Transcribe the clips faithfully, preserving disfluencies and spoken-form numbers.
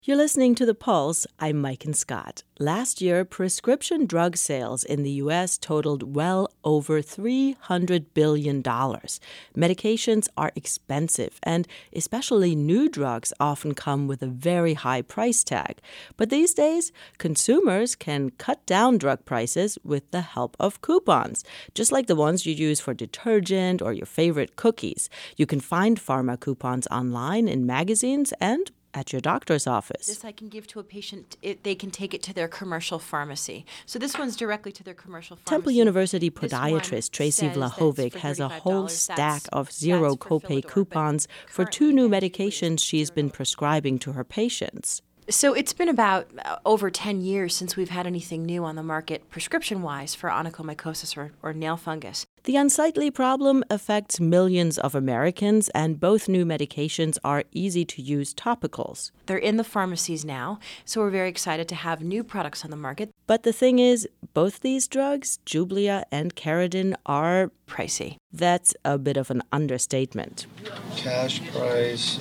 You're listening to The Pulse. I'm Mike and Scott. Last year, prescription drug sales in the U S totaled well over three hundred billion dollars. Medications are expensive, and especially new drugs often come with a very high price tag. But these days, consumers can cut down drug prices with the help of coupons, just like the ones you use for detergent or your favorite cookies. You can find pharma coupons online, in magazines, and at your doctor's office. This I can give to a patient. It, they can take it to their commercial pharmacy. So this one's directly to their commercial pharmacy. Temple University podiatrist Tracy Vlahovic has a whole stack of zero copay coupons for two new medications she's been prescribing to her patients. So it's been about uh, over ten years since we've had anything new on the market prescription-wise for onychomycosis or, or nail fungus. The unsightly problem affects millions of Americans, and both new medications are easy-to-use topicals. They're in the pharmacies now, so we're very excited to have new products on the market. But the thing is, both these drugs, Jublia and Caridin, are pricey. That's a bit of an understatement. Cash price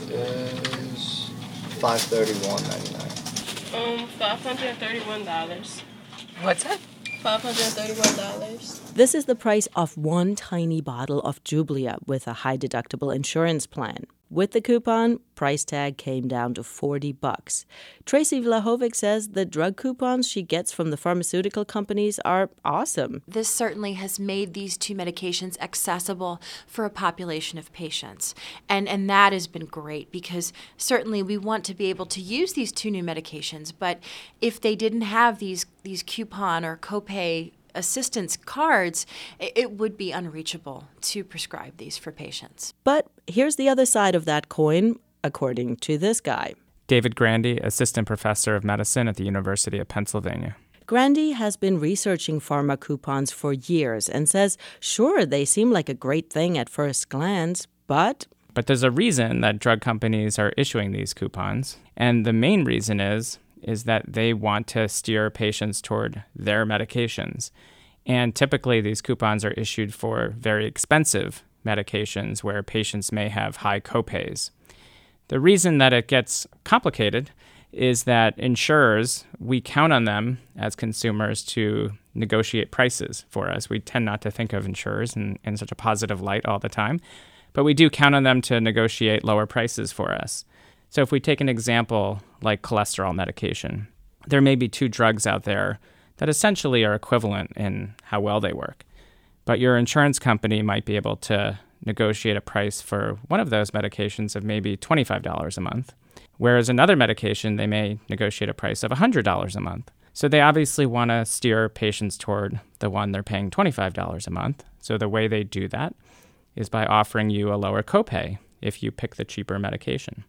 is five thirty-one ninety-nine. Um, five hundred thirty-one dollars. What's that? five hundred thirty-one dollars. This is the price of one tiny bottle of Jublia with a high deductible insurance plan. With the coupon, price tag came down to forty bucks. Tracy Vlahovic says the drug coupons she gets from the pharmaceutical companies are awesome. This certainly has made these two medications accessible for a population of patients. And and that has been great because certainly we want to be able to use these two new medications, but if they didn't have these these coupon or copay assistance cards, it would be unreachable to prescribe these for patients. But here's the other side of that coin, according to this guy. David Grandy, assistant professor of medicine at the University of Pennsylvania. Grandy has been researching pharma coupons for years and says, sure, they seem like a great thing at first glance, but... But there's a reason that drug companies are issuing these coupons, and the main reason is is that they want to steer patients toward their medications. And typically these coupons are issued for very expensive medications where patients may have high copays. The reason that it gets complicated is that insurers, we count on them as consumers to negotiate prices for us. We tend not to think of insurers in, in such a positive light all the time, but we do count on them to negotiate lower prices for us. So if we take an example like cholesterol medication, there may be two drugs out there that essentially are equivalent in how well they work. But your insurance company might be able to negotiate a price for one of those medications of maybe twenty-five dollars a month, whereas another medication, they may negotiate a price of one hundred dollars a month. So they obviously want to steer patients toward the one they're paying twenty-five dollars a month. So the way they do that is by offering you a lower copay if you pick the cheaper medication.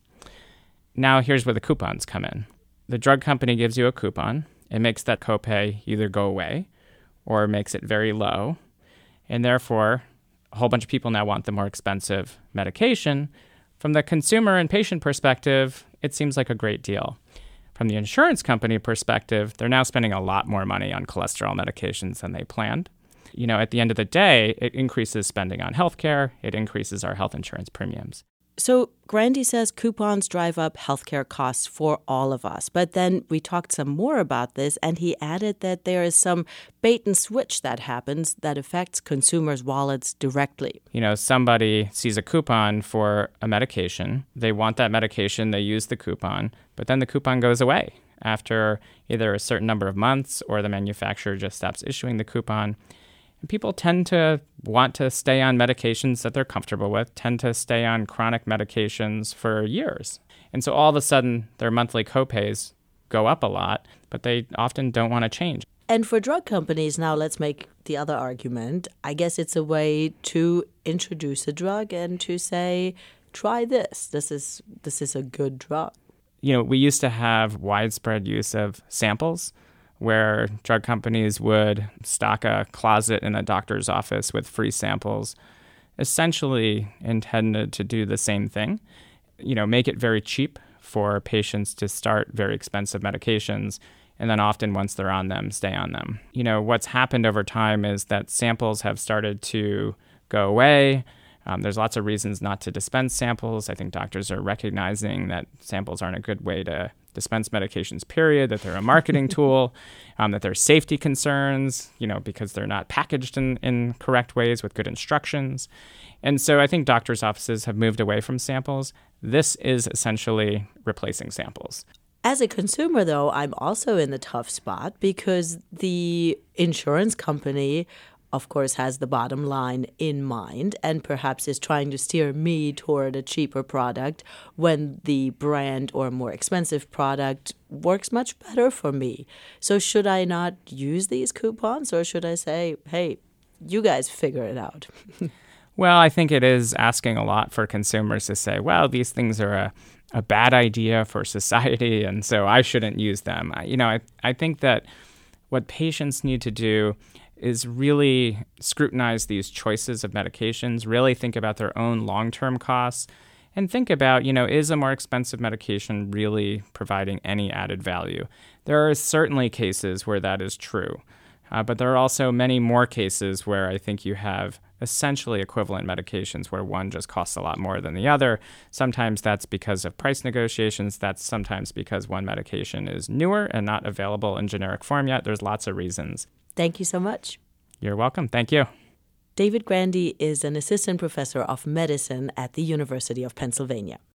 Now, here's where the coupons come in. The drug company gives you a coupon. It makes that copay either go away or makes it very low. And therefore, a whole bunch of people now want the more expensive medication. From the consumer and patient perspective, it seems like a great deal. From the insurance company perspective, they're now spending a lot more money on cholesterol medications than they planned. You know, at the end of the day, it increases spending on healthcare. It increases our health insurance premiums. So Grandy says coupons drive up healthcare costs for all of us. But then we talked some more about this, and he added that there is some bait and switch that happens that affects consumers' wallets directly. You know, somebody sees a coupon for a medication. They want that medication. They use the coupon, but then the coupon goes away after either a certain number of months or the manufacturer just stops issuing the coupon. And people tend to want to stay on medications that they're comfortable with, tend to stay on chronic medications for years. And so all of a sudden, their monthly copays go up a lot, but they often don't want to change. And for drug companies, now let's make the other argument. I guess it's a way to introduce a drug and to say, try this. This is this is a good drug. You know, we used to have widespread use of samples, where drug companies would stock a closet in a doctor's office with free samples, essentially intended to do the same thing. You know, make it very cheap for patients to start very expensive medications, and then often once they're on them, stay on them. You know, what's happened over time is that samples have started to go away. Um, there's lots of reasons not to dispense samples. I think doctors are recognizing that samples aren't a good way to dispense medications, period, that they're a marketing tool, um, that there's safety concerns, you know, because they're not packaged in, in correct ways with good instructions. And so I think doctors' offices have moved away from samples. This is essentially replacing samples. As a consumer, though, I'm also in the tough spot because the insurance company, of course, has the bottom line in mind and perhaps is trying to steer me toward a cheaper product when the brand or more expensive product works much better for me. So should I not use these coupons, or should I say, hey, you guys figure it out? Well, I think it is asking a lot for consumers to say, well, these things are a a bad idea for society, and so I shouldn't use them. You know, I, I think that what patients need to do is really scrutinize these choices of medications, really think about their own long-term costs, and think about, you know, is a more expensive medication really providing any added value? There are certainly cases where that is true, uh, but there are also many more cases where I think you have essentially equivalent medications where one just costs a lot more than the other. Sometimes that's because of price negotiations. That's sometimes because one medication is newer and not available in generic form yet. There's lots of reasons. Thank you so much. You're welcome. Thank you. David Grandy is an assistant professor of medicine at the University of Pennsylvania.